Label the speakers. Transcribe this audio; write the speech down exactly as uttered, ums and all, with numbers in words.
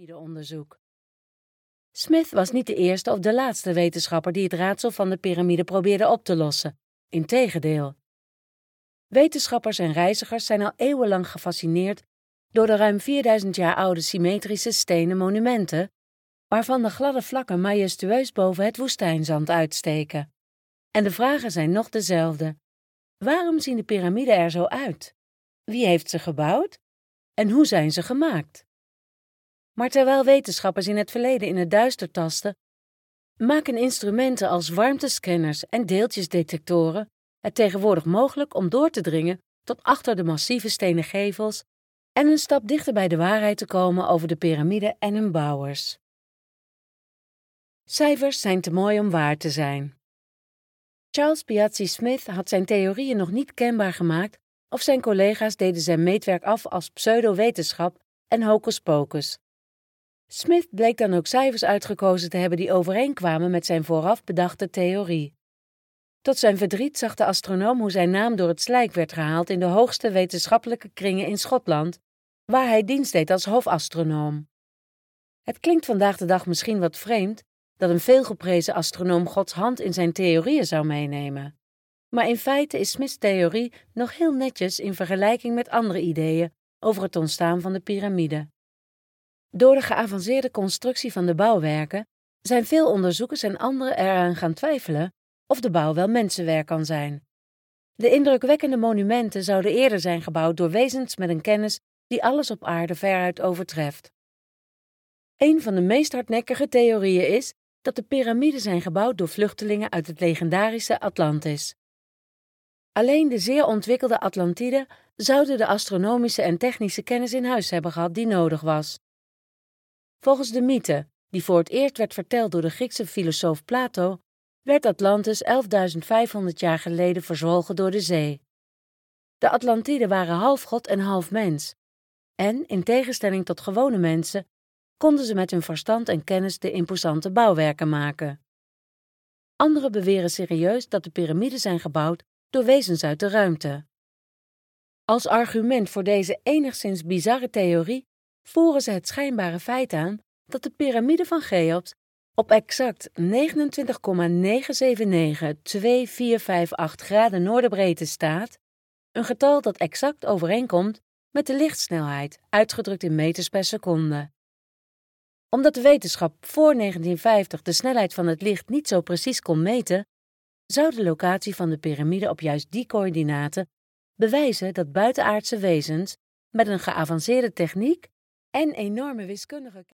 Speaker 1: piramideonderzoek. Smith was niet de eerste of de laatste wetenschapper die het raadsel van de piramide probeerde op te lossen. Integendeel. Wetenschappers en reizigers zijn al eeuwenlang gefascineerd door de ruim vierduizend jaar oude symmetrische stenen monumenten, waarvan de gladde vlakken majestueus boven het woestijnzand uitsteken. En de vragen zijn nog dezelfde. Waarom zien de piramiden er zo uit? Wie heeft ze gebouwd? En hoe zijn ze gemaakt? Maar terwijl wetenschappers in het verleden in het duister tasten, maken instrumenten als warmtescanners en deeltjesdetectoren het tegenwoordig mogelijk om door te dringen tot achter de massieve stenen gevels en een stap dichter bij de waarheid te komen over de piramide en hun bouwers. Cijfers zijn te mooi om waar te zijn. Charles Piazzi Smith had zijn theorieën nog niet kenbaar gemaakt of zijn collega's deden zijn meetwerk af als pseudo-wetenschap en hocus pocus. Smith bleek dan ook cijfers uitgekozen te hebben die overeenkwamen met zijn vooraf bedachte theorie. Tot zijn verdriet zag de astronoom hoe zijn naam door het slijk werd gehaald in de hoogste wetenschappelijke kringen in Schotland, waar hij dienst deed als hofastronoom. Het klinkt vandaag de dag misschien wat vreemd dat een veelgeprezen astronoom Gods hand in zijn theorieën zou meenemen. Maar in feite is Smiths theorie nog heel netjes in vergelijking met andere ideeën over het ontstaan van de piramide. Door de geavanceerde constructie van de bouwwerken zijn veel onderzoekers en anderen eraan gaan twijfelen of de bouw wel mensenwerk kan zijn. De indrukwekkende monumenten zouden eerder zijn gebouwd door wezens met een kennis die alles op aarde veruit overtreft. Een van de meest hardnekkige theorieën is dat de piramiden zijn gebouwd door vluchtelingen uit het legendarische Atlantis. Alleen de zeer ontwikkelde Atlantiden zouden de astronomische en technische kennis in huis hebben gehad die nodig was. Volgens de mythe, die voor het eerst werd verteld door de Griekse filosoof Plato, werd Atlantis elfduizend vijfhonderd jaar geleden verzwolgen door de zee. De Atlantiden waren half god en half mens, en, in tegenstelling tot gewone mensen, konden ze met hun verstand en kennis de imposante bouwwerken maken. Anderen beweren serieus dat de piramiden zijn gebouwd door wezens uit de ruimte. Als argument voor deze enigszins bizarre theorie voeren ze het schijnbare feit aan dat de piramide van Cheops op exact negenentwintig komma negen zeven negen twee vier vijf acht graden noorderbreedte staat, een getal dat exact overeenkomt met de lichtsnelheid, uitgedrukt in meters per seconde. Omdat de wetenschap voor negentien vijftig de snelheid van het licht niet zo precies kon meten, zou de locatie van de piramide op juist die coördinaten bewijzen dat buitenaardse wezens met een geavanceerde techniek en enorme wiskundige